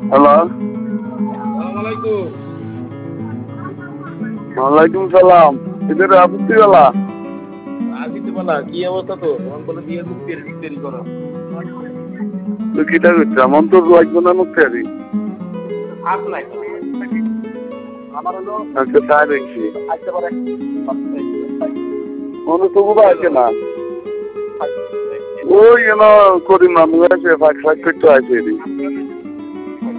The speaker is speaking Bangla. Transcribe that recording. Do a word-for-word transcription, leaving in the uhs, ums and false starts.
হ্যালো, আসসালামালাইকুম। ওয়ালাইকুম সালাম। এদের আপত্তি গলা আসিতে বলা কি অবস্থা তো তখন বলে বিয়ে মুক্তি দেরি করো। তুই কিটা করছিস? এমন তো লাগবে না মুক্তি আরি। আস নাই তো আমার হলো আচ্ছা তাই দেখছি আসতে পারে কোনো তবু বা আছে না ওই এনো করি মামু আছে ফাঁক ফাঁক করতে আছে